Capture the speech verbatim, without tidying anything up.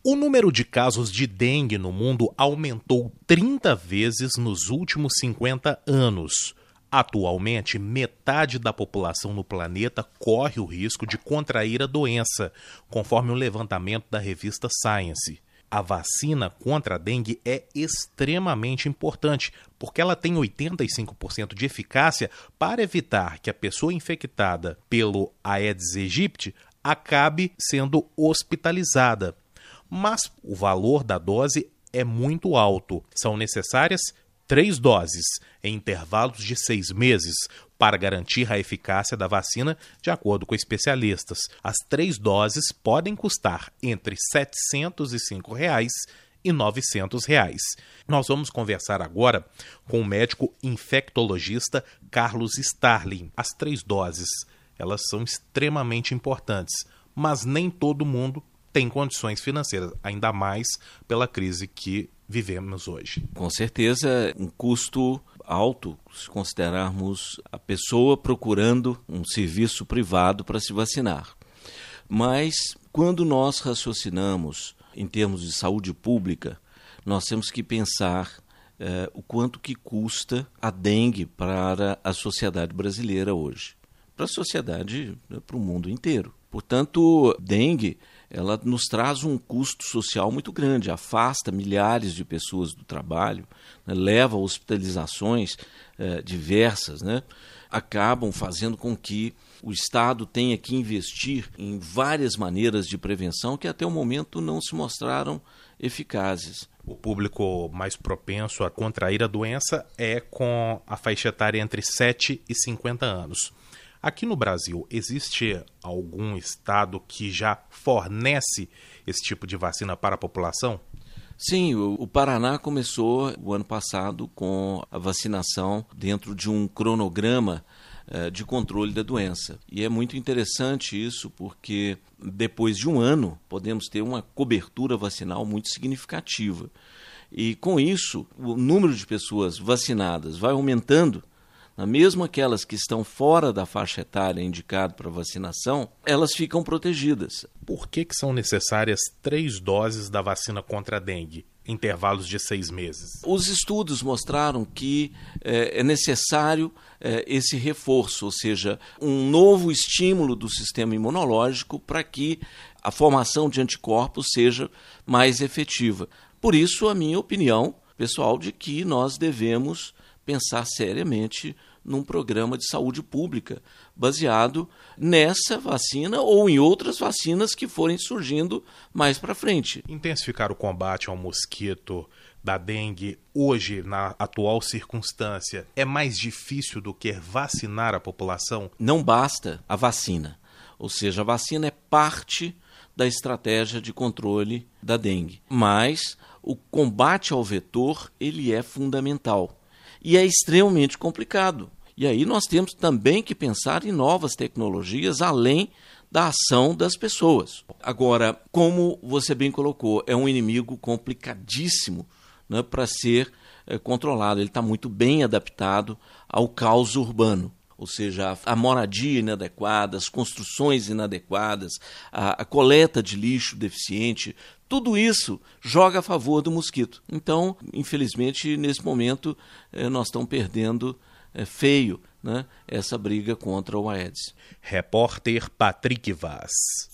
O número de casos de dengue no mundo aumentou trinta vezes nos últimos cinquenta anos. Atualmente, metade da população no planeta corre o risco de contrair a doença, conforme um levantamento da revista Science. A vacina contra a dengue é extremamente importante, porque ela tem oitenta e cinco por cento de eficácia para evitar que a pessoa infectada pelo Aedes aegypti acabe sendo hospitalizada. Mas o valor da dose é muito alto. São necessárias três doses, em intervalos de seis meses, para garantir a eficácia da vacina, de acordo com especialistas. As três doses podem custar entre setecentos e cinco reais e novecentos reais. Nós vamos conversar agora com o médico infectologista Carlos Starling. As três doses, elas são extremamente importantes, mas nem todo mundo tem condições financeiras, ainda mais pela crise que vivemos hoje. Com certeza, um custo alto, se considerarmos a pessoa procurando um serviço privado para se vacinar. Mas, quando nós raciocinamos em termos de saúde pública, nós temos que pensar eh, o quanto que custa a dengue para a sociedade brasileira hoje. Para a sociedade, para o mundo inteiro. Portanto, dengue, ela nos traz um custo social muito grande, afasta milhares de pessoas do trabalho, né, leva a hospitalizações eh, diversas, né, acabam fazendo com que o Estado tenha que investir em várias maneiras de prevenção que até o momento não se mostraram eficazes. O público mais propenso a contrair a doença é com a faixa etária entre sete e cinquenta anos. Aqui no Brasil, existe algum estado que já fornece esse tipo de vacina para a população? Sim, o, o Paraná começou o ano passado com a vacinação dentro de um cronograma eh, de controle da doença. E é muito interessante isso porque depois de um ano podemos ter uma cobertura vacinal muito significativa. E com isso, o número de pessoas vacinadas vai aumentando. Mesmo aquelas que estão fora da faixa etária indicada para vacinação, elas ficam protegidas. Por que, que são necessárias três doses da vacina contra a dengue, intervalos de seis meses? Os estudos mostraram que é, é necessário é, esse reforço, ou seja, um novo estímulo do sistema imunológico para que a formação de anticorpos seja mais efetiva. Por isso, a minha opinião pessoal de que nós devemos pensar seriamente num programa de saúde pública baseado nessa vacina ou em outras vacinas que forem surgindo mais para frente. Intensificar o combate ao mosquito da dengue hoje, na atual circunstância, é mais difícil do que vacinar a população? Não basta a vacina, ou seja, a vacina é parte da estratégia de controle da dengue, mas o combate ao vetor ele é fundamental. E é extremamente complicado. E aí nós temos também que pensar em novas tecnologias além da ação das pessoas. Agora, como você bem colocou, é um inimigo complicadíssimo, né, para ser é, controlado. Ele está muito bem adaptado ao caos urbano. Ou seja, a moradia inadequada, as construções inadequadas, a, a coleta de lixo deficiente, tudo isso joga a favor do mosquito. Então, infelizmente, nesse momento, eh, nós estamos perdendo eh, feio, né, essa briga contra o Aedes. Repórter Patrick Vaz.